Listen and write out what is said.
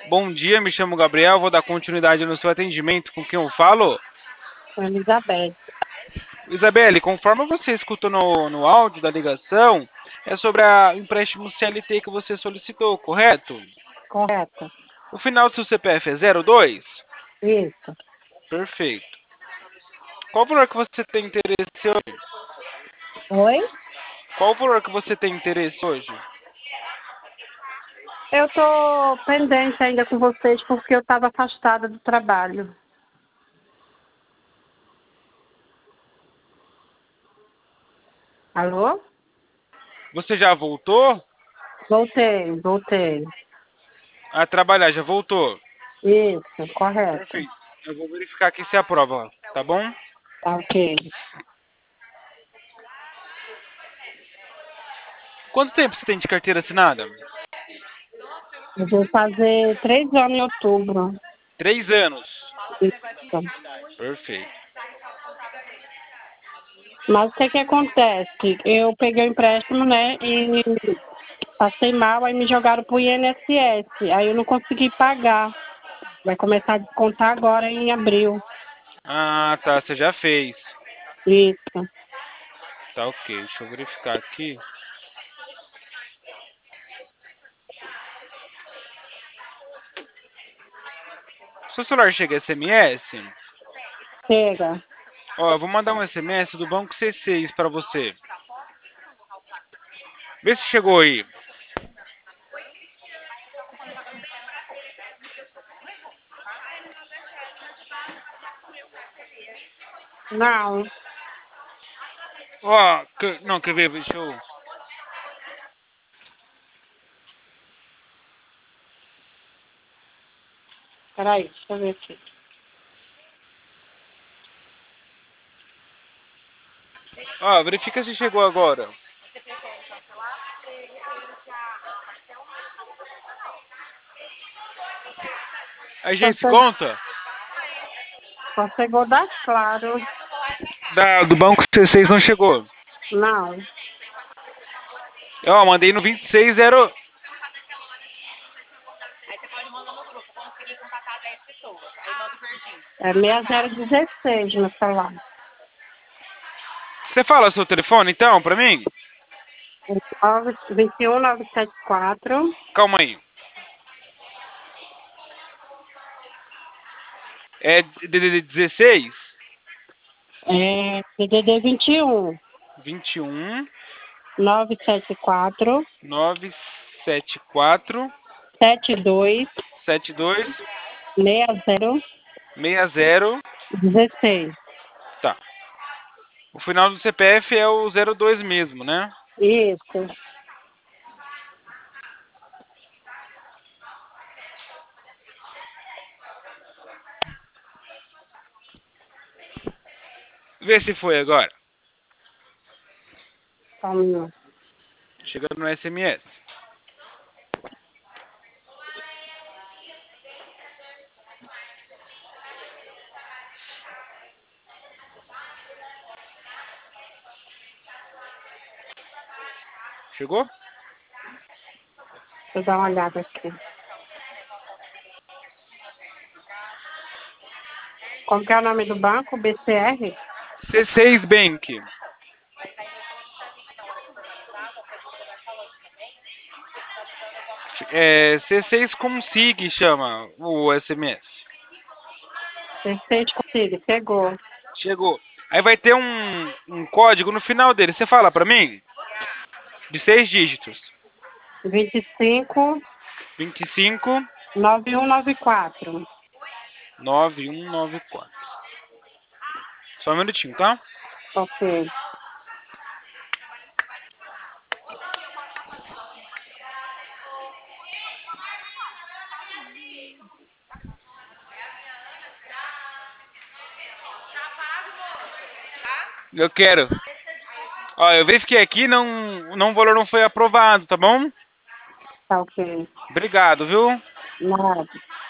Bom dia, me chamo Gabriel, vou dar continuidade no seu atendimento. Com quem eu falo? Elizabeth, Isabelle, conforme você escutou no áudio da ligação, é sobre o empréstimo CLT que você solicitou, correto? correto? O final do seu CPF é 02? Isso. Perfeito. Qual o valor que você tem interesse hoje? Oi? Qual o valor que você tem interesse hoje? Eu tô pendente ainda com vocês porque eu estava afastada do trabalho. Alô? Você já voltou Voltei. a trabalhar? Já voltou? Isso, correto. Perfeito. Eu vou verificar aqui se aprova, tá bom? Tá ok. Quanto tempo você tem de carteira assinada? Eu vou fazer 3 anos em outubro. 3 anos. Isso. Perfeito. Mas o que acontece? Eu peguei o empréstimo, né, e passei mal, aí me jogaram pro INSS. Aí eu não consegui pagar. Vai começar a descontar agora em abril. Ah, tá. Você já fez. Isso. Tá ok. Deixa eu verificar aqui. Seu celular chega SMS? Chega. Ó, eu vou mandar um SMS do Banco C6 pra você. Vê se chegou aí. Não. Ó, não, quer ver? Deixa eu... Peraí, deixa eu ver aqui. Ó, verifica se chegou agora. Agência, Você, conta? você chegou da Claro. Do Banco C6 não chegou. Não. Ó, mandei no 260... É 6016 no celular. Você fala seu telefone, então, pra mim? 21974. Calma aí. É DDD 16? É DDD 21. 21 974 974 72 72 60 60. 16. Tá. O final do CPF é o 02 mesmo, né? Isso. Vê se foi agora. Só um minuto. Chegando no SMS. Chegou? Deixa eu dar uma olhada aqui. Como que é o nome do banco? BCR? C6 Bank. É, C6 Consig chama o SMS. Perfeito, consigo. Chegou. Chegou. Aí vai ter um código no final dele. Você fala pra mim? De 6 dígitos. 25 25 9194. 9194. Só um minutinho, tá? Ok. Eu quero. Ó, eu verifiquei aqui, o valor não foi aprovado, tá bom? Tá ok. Obrigado, viu? Nada.